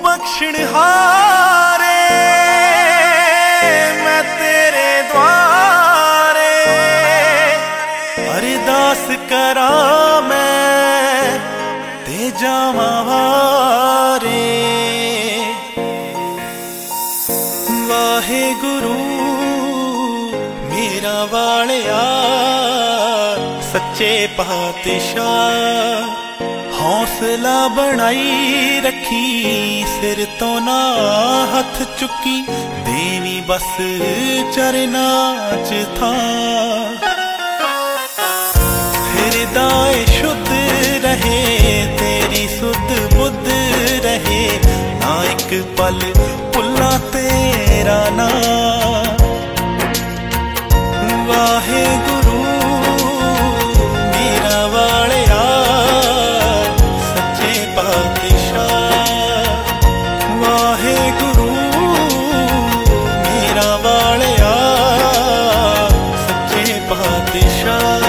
बख्शणहारे मैं तेरे द्वारे अरदास करा मैं ते जावां वारे। वाहे गुरु मेरा वालिया सच्चे पातशाह हौसला बनाई रखी सिर तो ना हथ चुकी देवी बस चरना च था। हृदय शुद्ध रहे तेरी सुध बुद्ध रहे ना एक पल भुला तेरा ना। वाहे गुरु मेरा वालिया सच्चे पातशाह। वाहे गुरु मेरा वालिया सच्चे पातशाह।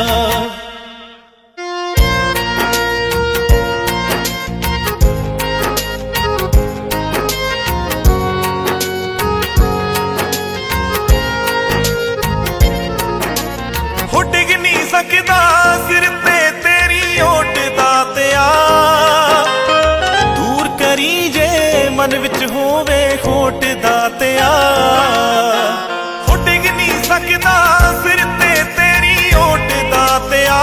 डिग नहीं सकदा सिर ते तेरी ओट दातिया दूर करी जे मन विच होवे खोट दातिया। डिग नहीं सकदा सिर ते तेरी ओट दातिया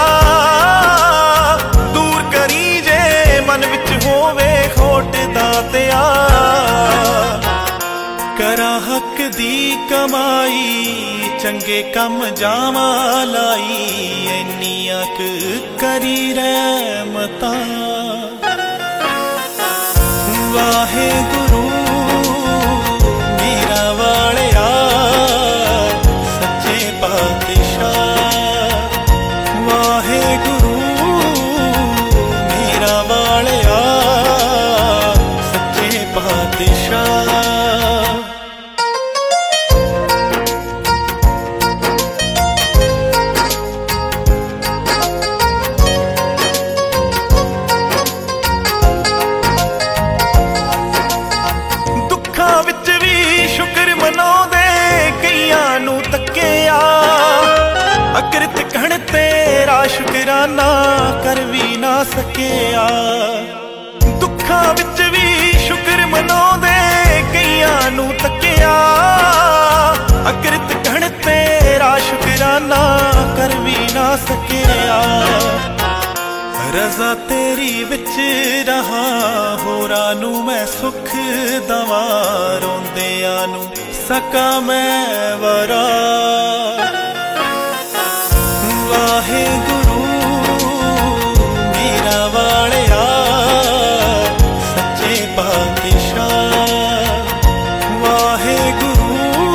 दूर करी जे मन विच होवे खोट दातिया। करा हक दी कमाई चंगे कम जावा लाई इन्नियां करी रहमतां। वाहे गुरु मेरा वालिया सच्चे पातशाह। वाहे गुरु मेरा वालिया सच्चे पातशाह। विच भी शुक्र मनाउंदे कईयां नूं तक्किया अकृत कहण तेरा शुकराना कर भी ना सकिया। दुखां विच भी शुक्र मनाउंदे कईयां नूं तक्किया अकृत कहण तेरा शुकराना कर भी ना सकिया। रज़ा तेरी विच रहा होरां नूं मैं सुख दवा रोंदियां नूं सका मैं वरा। वाहे गुरु मेरा वालिया सच्चे पातशाह। वाहे गुरु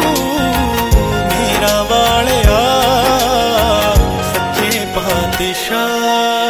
मेरा वालिया सच्चे पातशाह।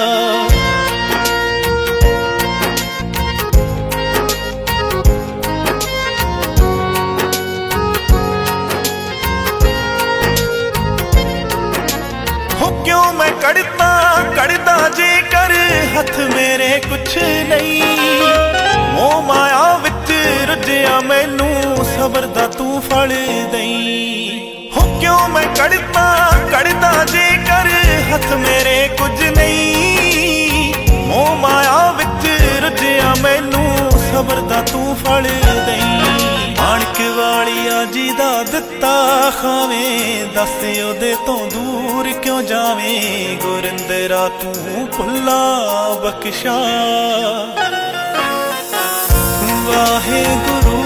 क्यों मैं कड़दा जे कर हथ मेरे कुछ नहीं मोह माया विच रुझिया मैनू सबर दा तू फल दई। हो क्यों मैं कड़दा जे कर हथ मेरे कुछ नहीं मोह माया विच रुझिया मैनू सबर दा तू फल दई। माणक वालिया जी दा दिता खावें दस ओदे तो दूर क्यों जावें गुरिंदरा तू भुला बख्शा। वाहे गुरु